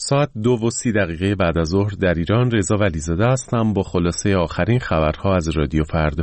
ساعت 2:30 بعد از ظهر در ایران. رضا ولیزاده هستم با خلاصه آخرین خبرها از رادیو فردا.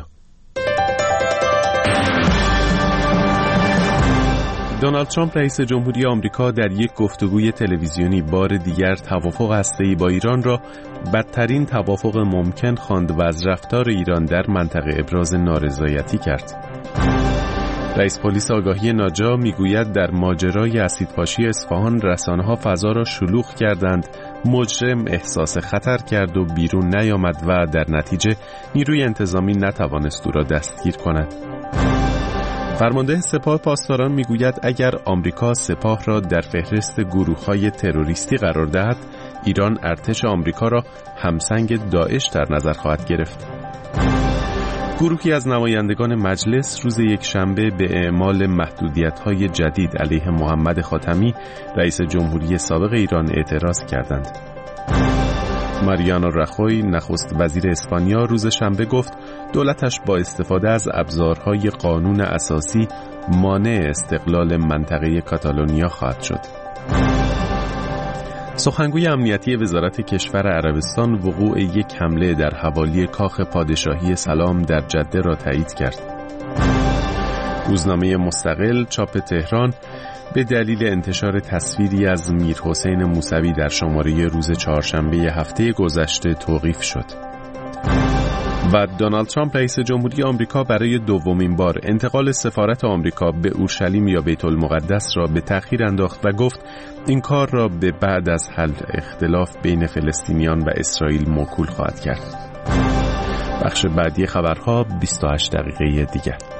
دونالد ترامپ رئیس جمهوری آمریکا در یک گفتگوی تلویزیونی بار دیگر توافق هسته‌ای با ایران را بدترین توافق ممکن خواند و از رفتار ایران در منطقه ابراز نارضایتی کرد. رئیس پلیس آگاهی ناجا میگوید در ماجرای اسیدپاشی اصفهان رسانه‌ها فضا را شلوغ کردند، مجرم احساس خطر کرد و بیرون نیامد و در نتیجه نیروی انتظامی نتوانست او را دستگیر کند. فرمانده سپاه پاسداران میگوید اگر آمریکا سپاه را در فهرست گروه‌های تروریستی قرار دهد، ایران ارتش آمریکا را همسنگ داعش در نظر خواهد گرفت. گروهی از نمایندگان مجلس روز یکشنبه به اعمال محدودیت‌های جدید علیه محمد خاتمی رئیس جمهوری سابق ایران اعتراض کردند. ماریانو رخوی نخست وزیر اسپانیا روز شنبه گفت دولتش با استفاده از ابزارهای قانون اساسی مانع استقلال منطقه کاتالونیا خواهد شد. سخنگوی امنیتی وزارت کشور عربستان وقوع یک حمله در حوالی کاخ پادشاهی سلام در جده را تایید کرد. روزنامه مستقل چاپ تهران به دلیل انتشار تصویری از میرحسین موسوی در شماره روز چهارشنبه هفته گذشته توقیف شد. و دونالد ترامپ رئیس جمهوری آمریکا برای دومین بار انتقال سفارت آمریکا به اورشلیم یا بیت المقدس را به تأخیر انداخت و گفت این کار را به بعد از حل اختلاف بین فلسطینیان و اسرائیل موکول خواهد کرد. بخش بعدی خبرها 28 دقیقه دیگر.